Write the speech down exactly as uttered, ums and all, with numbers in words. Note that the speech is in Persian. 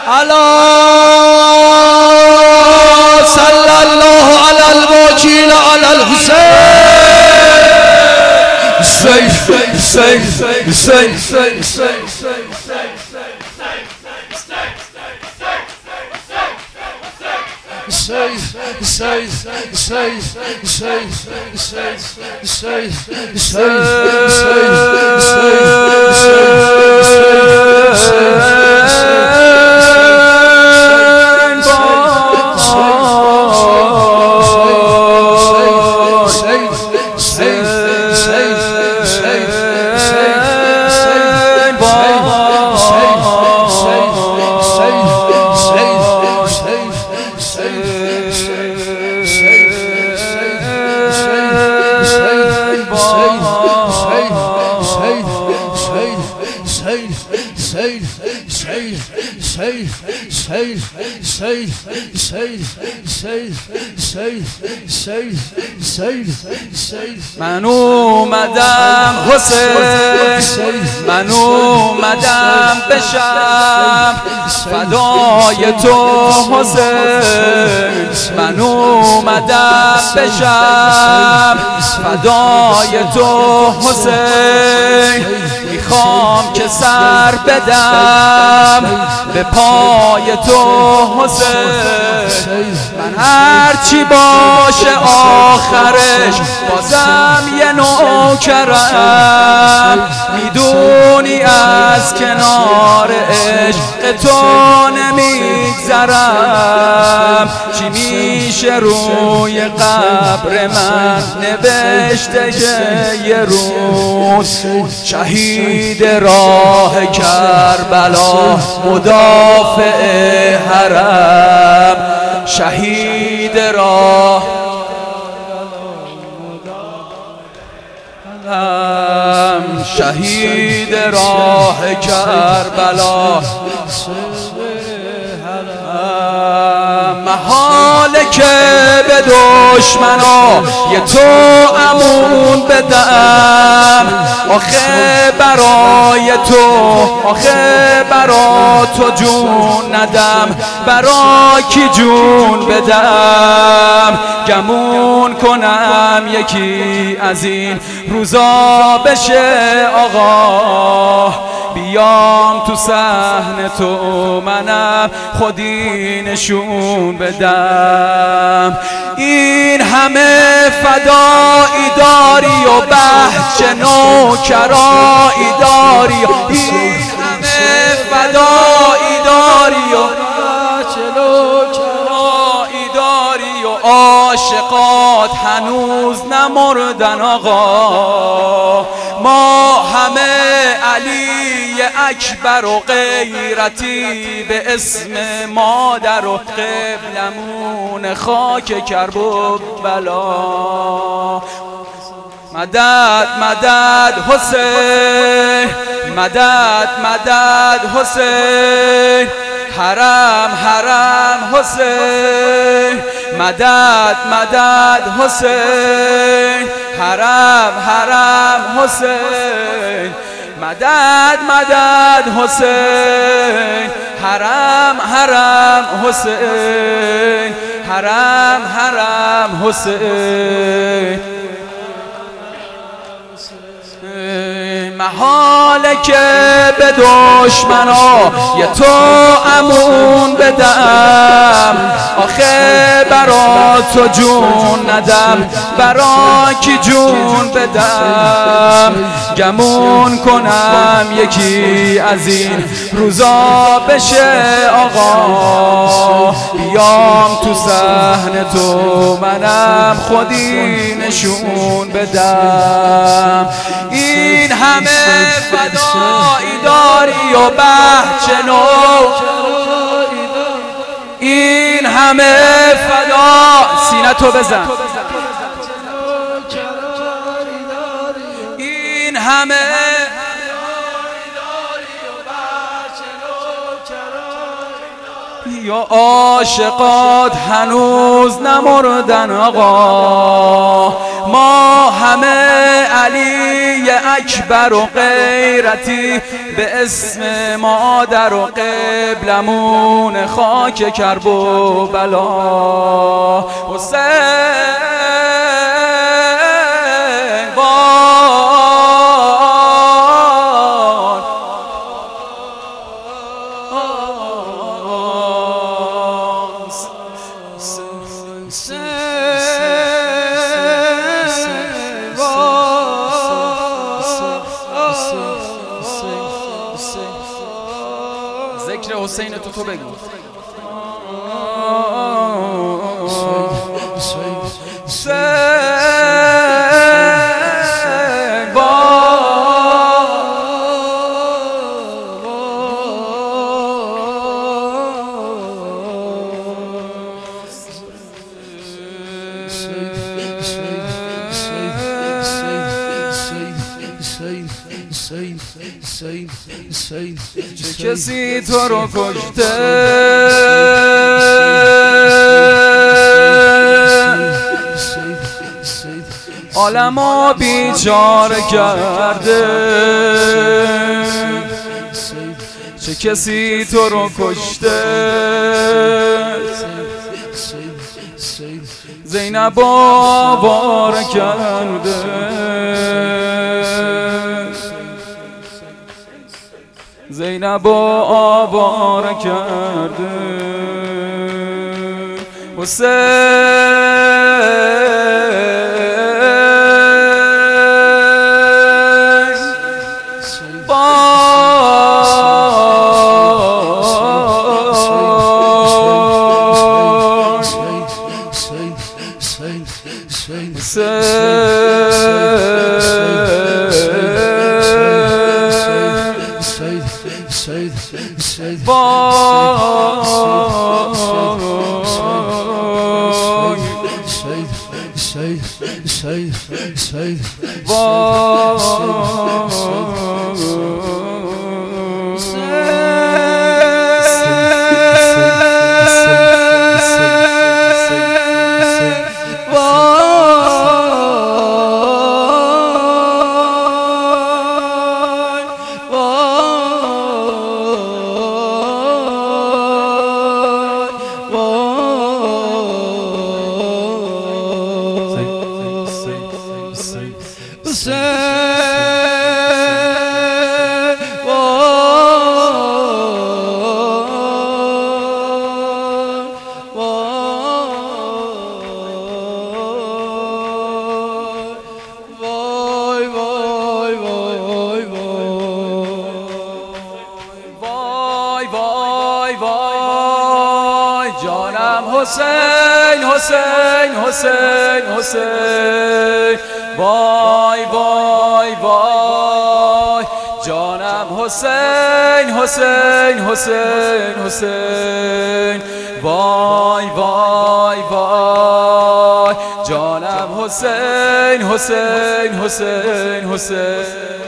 الا صلی الله علی الوکیل علی الحسین سیف سیف سیف من اومدم حسین، من اومدم بشم فدای تو حسین، من اومدم بشم فدای تو حسین. میخوام که سر بدم به پای تو حسین، من هرچی باشه آخرش بازم یه نوکرم. میدونی از کنار عشق تو نمیگذرم، چی میشه روی قبر من نوشته که یه روز شهید راه کربلا مدافع حرم، شهید راه شهید راه کربلا. محاله که به دشمنا یه تو امون بدم، آخه برای تو آخه برا تو جون ندم، برا کی جون بدم؟ گمون کنم یکی از این روزا بشه آقا، بیام تو صحن تو منم خودی نشون بدم. این همه فدایی داری و بهچه نوکرایی داری، این همه فدایی داری و بهچه نوکرایی داری و عاشقات هنوز نمردن آقا. ما همه علی اکبر و غیرتی به اسم مادر و قبلمون خاک کربلا. مدد مدد حسین، مدد مدد حسین، حرم حرم حسین، مدد مدد حسین، حرم حرم حسین، مدد مدد حسین، حرم حرم حسین، حرم حرم حسین. محاله که به دشمنا یه تو امون بدم، آخه برا تو جون ندم، برا کی جون بدم؟ گمون کنم یکی از این روزا بشه آقا، بیام تو صحن تو منم خودی نشون بدم. این همه فدایی داری و بهچه نوکرایی، این همه فدا سینه تو بزن، این همه یا عاشقات هنوز نمردن آقا. ما همه علی اکبر و غیرتی به اسم مادر و قبلمون خاک کرب و بلا حسین ذکر حسین تو تو بگو چه کسی تو رو کشته عالمو بیچاره کرده چه کسی تو رو کشته زینب آوار کرده زینب آوار کرده حسین حسین حسین حسین حسین وای وای وای جانم حسین حسین حسین حسین وای وای وای جانم حسین حسین حسین حسین